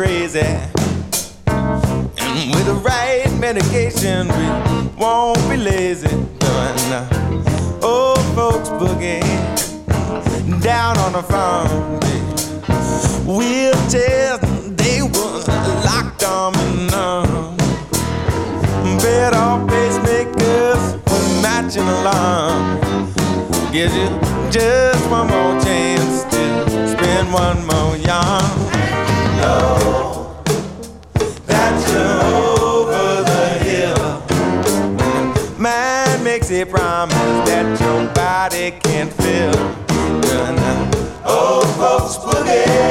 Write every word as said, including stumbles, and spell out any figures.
crazy. And with the right medication, we won't be lazy. Doing uh, old folks boogie down on the farm. Wheelchairs, they were locked on and on. Bed off pacemakers with matching alarm. Gives you just one more chance to spend one more yarn. Know that you're over the hill. Man makes a promise that your body can't feel. Old folks boogie